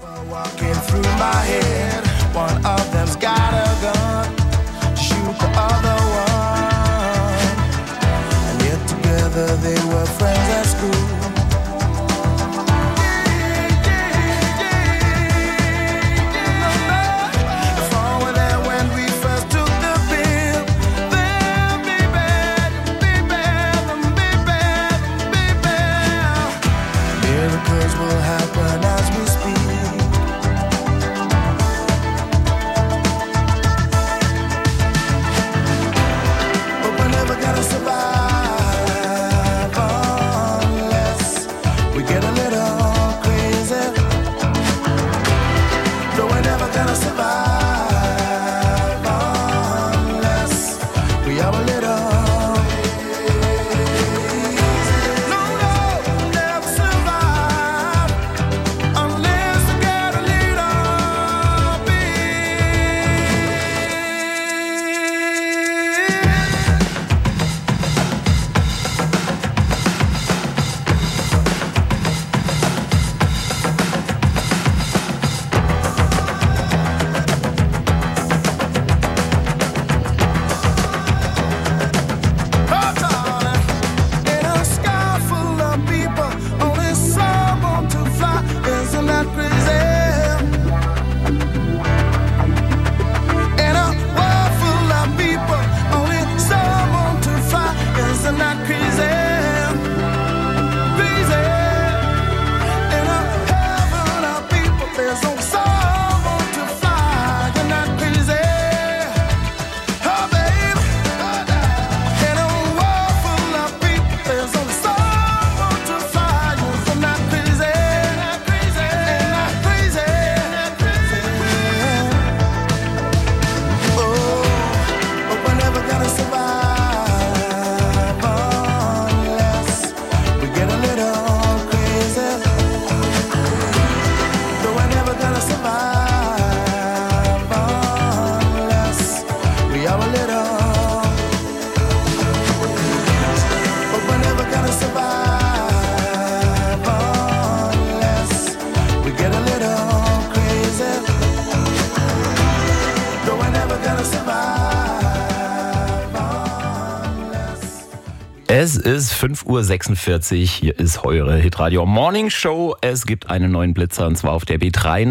Walking through my head, one of them's got a gun to shoot the other one. And yet together they were friends at school. Es ist 5:46 Uhr, hier ist eure Hitradio Morning Show. Es gibt einen neuen Blitzer und zwar auf der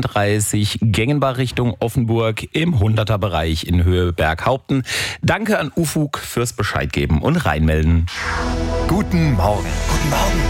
B33 Gengenbach Richtung Offenburg im 100er Bereich in Höhe Berghaupten. Danke an UFUG fürs Bescheid geben und reinmelden. Guten Morgen. Guten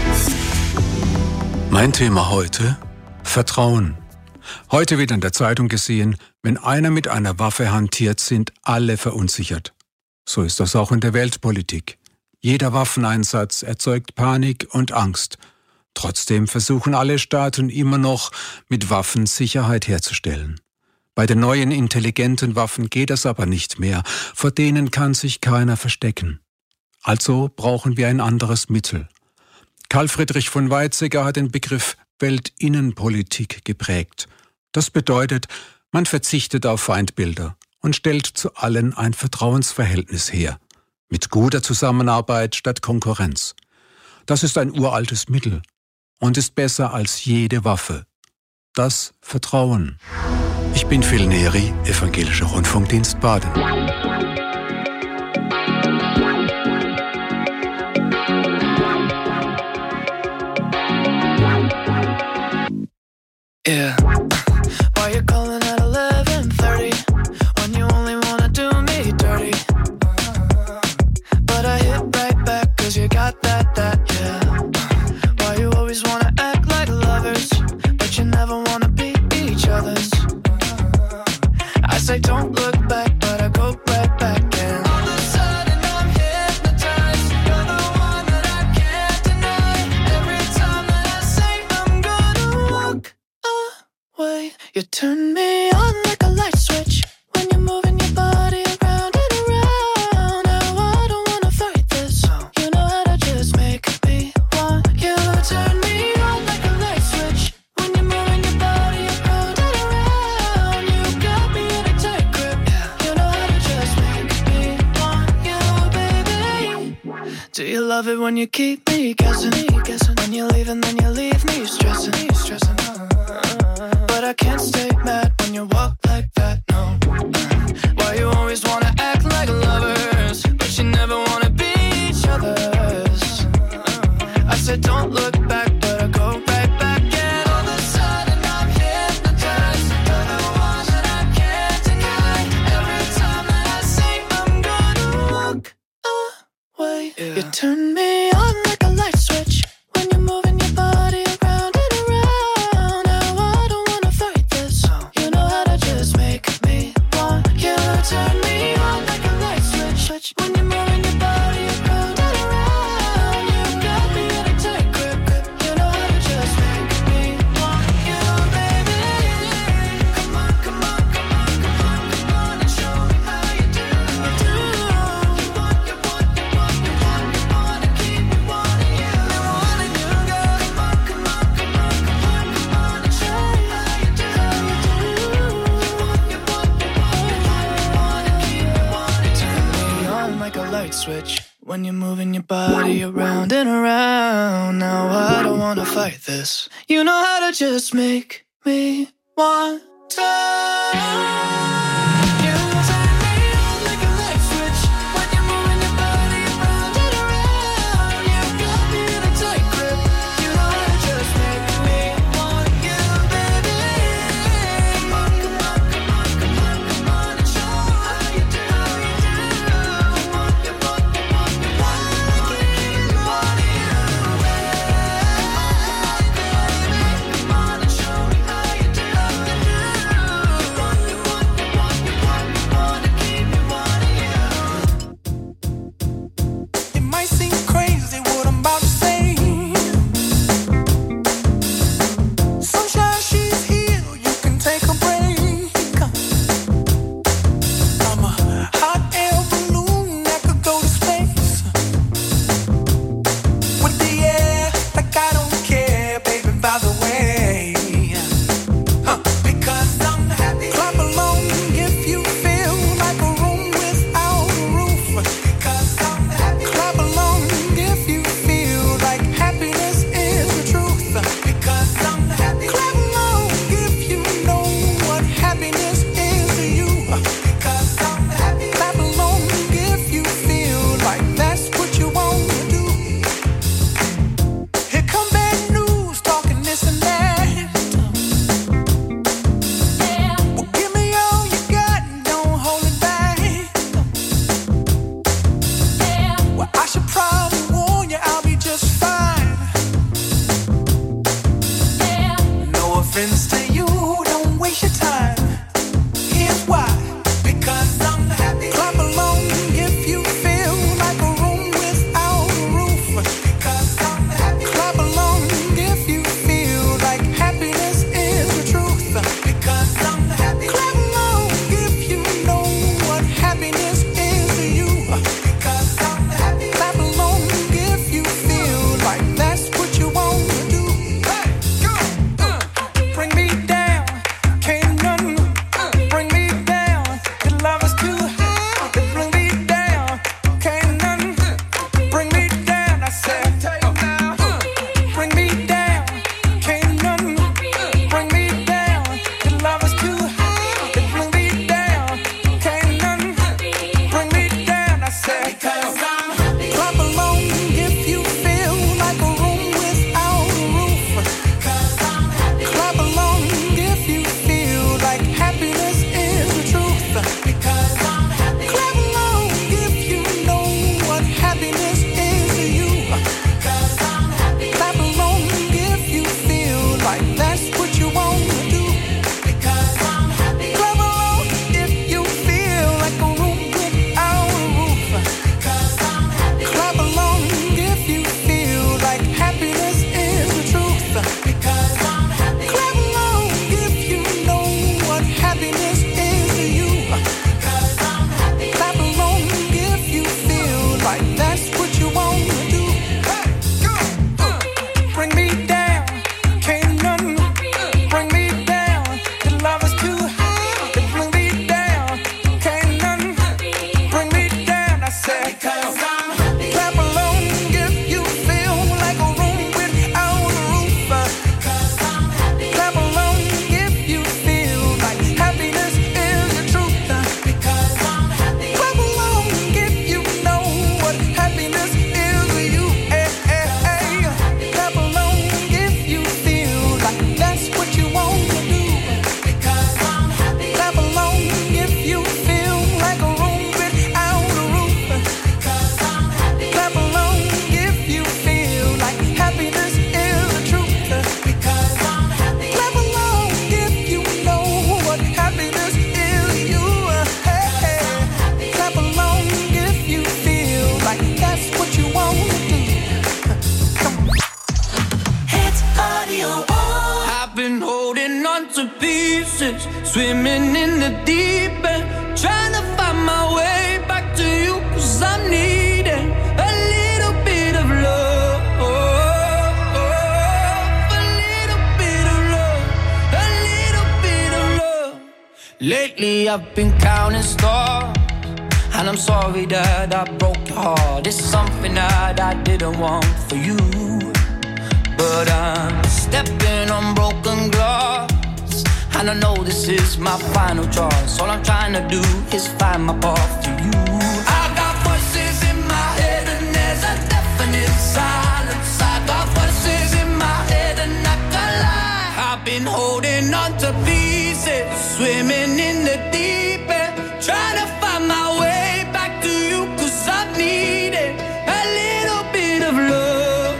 Morgen. Mein Thema heute: Vertrauen. Heute wird in der Zeitung gesehen, wenn einer mit einer Waffe hantiert, sind alle verunsichert. So ist das auch in der Weltpolitik. Jeder Waffeneinsatz erzeugt Panik und Angst. Trotzdem versuchen alle Staaten immer noch, mit Waffen Sicherheit herzustellen. Bei den neuen intelligenten Waffen geht das aber nicht mehr. Vor denen kann sich keiner verstecken. Also brauchen wir ein anderes Mittel. Karl Friedrich von Weizsäcker hat den Begriff Weltinnenpolitik geprägt. Das bedeutet, man verzichtet auf Feindbilder und stellt zu allen ein Vertrauensverhältnis her. Mit guter Zusammenarbeit statt Konkurrenz. Das ist ein uraltes Mittel und ist besser als jede Waffe. Das Vertrauen. Ich bin Phil Neri, Evangelischer Rundfunkdienst Baden. Yeah. Why you calling at 11:30 when you only wanna do me dirty? But I hit right back 'cause you got that, yeah. Why you always wanna act like lovers, but you never wanna be each other's? I say don't look back, but I go right back and all of a sudden I'm hypnotized. You're the one that I can't deny. Every time that I say I'm gonna walk away, you turn me on like a light switch when you're moving your body around and around. Now I don't wanna fight this. You know how to just make me want you. Turn me on like a light switch when you're moving your body around and around. You got me in a tight grip. You know how to just make me want you, baby. Do you love it when you keep me guessing? When you leave and then you leave me stressing. But I when you're moving your body around and around. Now I don't wanna fight this. You know how to just make me want to. Swimming in the deep end, trying to find my way back to you, 'cause I'm needing a little bit of love, a little bit of love, a little bit of love. Lately I've been counting stars, And I'm sorry that I broke your heart. It's something that I didn't want for you. But I'm stepping on broken glass, and I know this is my final choice. All I'm trying to do is find my path to you. I got voices in my head and there's a definite silence. I got voices in my head and I can't lie. I've been holding on to pieces, swimming in the deep end, trying to find my way back to you, 'cause I needed a little bit of love.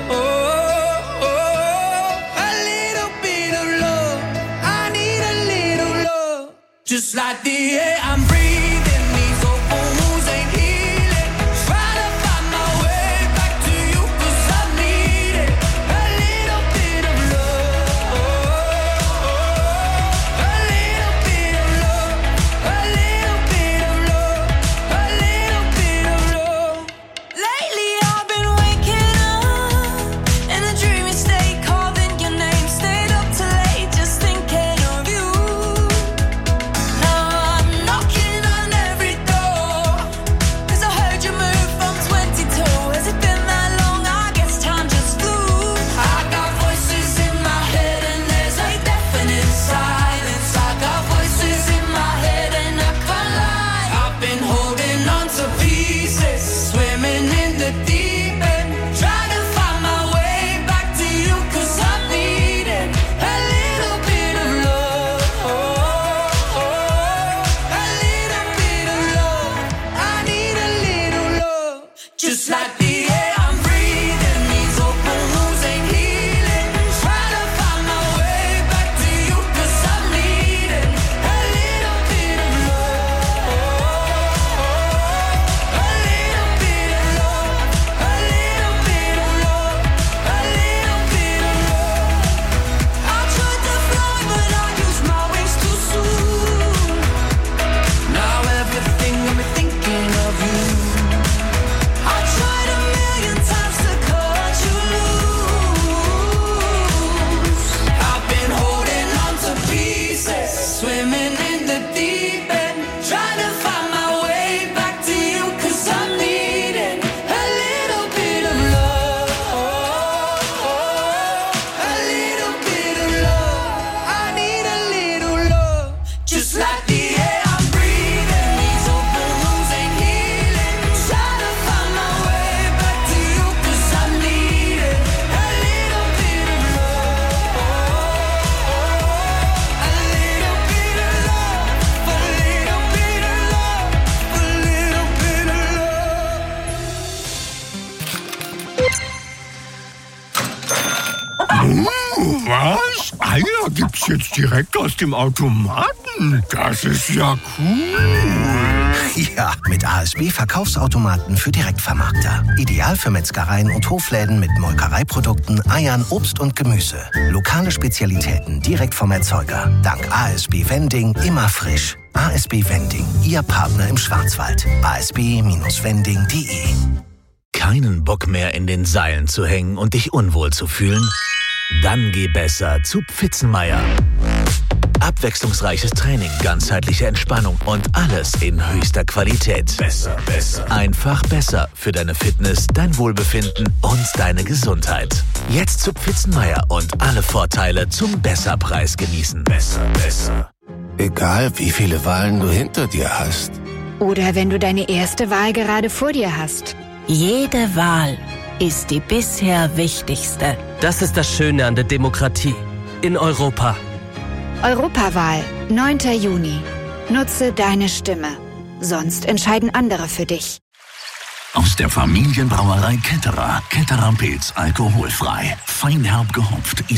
Just like the air I'm breathing, these open wounds ain't healing. Try to find my way back to you, 'cause I need it. A little bit of love, a little bit of love, a little bit of love, a little bit of love. Lately I've been waking up in a dreamy state, calling your name, stayed up too late just thinking of you. Was? Eier gibt's jetzt direkt aus dem Automaten? Das ist ja cool. Ja, mit ASB-Verkaufsautomaten für Direktvermarkter. Ideal für Metzgereien und Hofläden mit Molkereiprodukten, Eiern, Obst und Gemüse. Lokale Spezialitäten direkt vom Erzeuger. Dank ASB Vending immer frisch. ASB Vending, Ihr Partner im Schwarzwald. asb-vending.de. Keinen Bock mehr in den Seilen zu hängen und dich unwohl zu fühlen? Dann geh besser zu Pfitzenmeier. Abwechslungsreiches Training, ganzheitliche Entspannung und alles in höchster Qualität. Besser, besser. Einfach besser für deine Fitness, dein Wohlbefinden und deine Gesundheit. Jetzt zu Pfitzenmeier und alle Vorteile zum Besserpreis genießen. Besser, besser. Egal, wie viele Wahlen du hinter dir hast. Oder wenn du deine erste Wahl gerade vor dir hast. Jede Wahl ist die bisher wichtigste. Das ist das Schöne an der Demokratie. In Europa. Europawahl, 9. Juni. Nutze deine Stimme. Sonst entscheiden andere für dich. Aus der Familienbrauerei Ketterer. Ketterer Pilz, alkoholfrei. Feinherb gehopft.